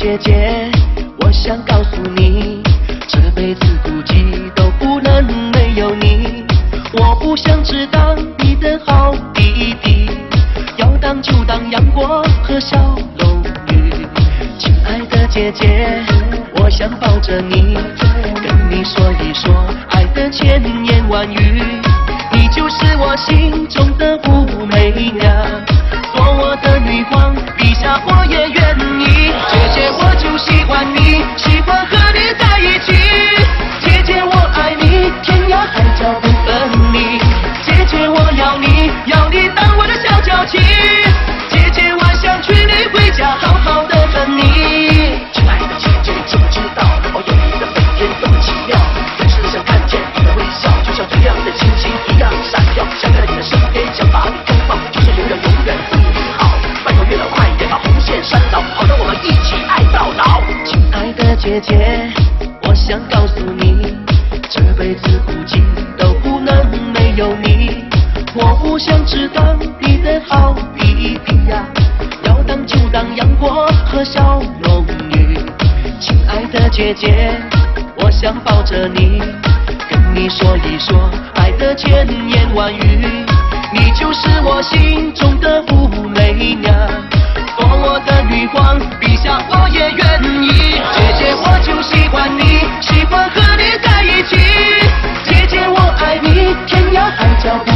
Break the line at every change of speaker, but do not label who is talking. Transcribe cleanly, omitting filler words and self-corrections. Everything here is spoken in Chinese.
姐姐，我想告诉你，这辈子估计都不能没有你。我不想只当你的好弟弟，要当就当杨过和小龙女。亲爱的姐姐，我想抱着你，跟你说一说爱的千言万语。你就是我心中的武媚娘，做我的女皇，陛下我也愿意。姐姐我就喜欢你，喜欢和你在一起。姐姐我爱你，天涯海角不分离。姐姐我要你，要你当我的小娇妻。姐姐我想娶你回家，好好的恨你。亲爱的姐姐，你知不知道我眼里的每天都很奇妙？总是想看见你的微笑，就像最亮的星星一样闪耀。想在你的身边，想把你拥抱，就是永远对你好。拜托月亮快点把红线拴牢，好让我们一起爱到老。亲爱的姐姐，我想告诉你，这辈子估计都不能没有你。我不想只当你的好弟弟呀，要当就当杨过和小龙女。亲爱的姐姐，我想抱着你，跟你说一说爱的千言万语。你就是我心中的武媚娘，做我的女皇，陛下我也愿意。姐姐我就喜欢你，喜欢和你在一起。姐姐我爱你，天涯海角不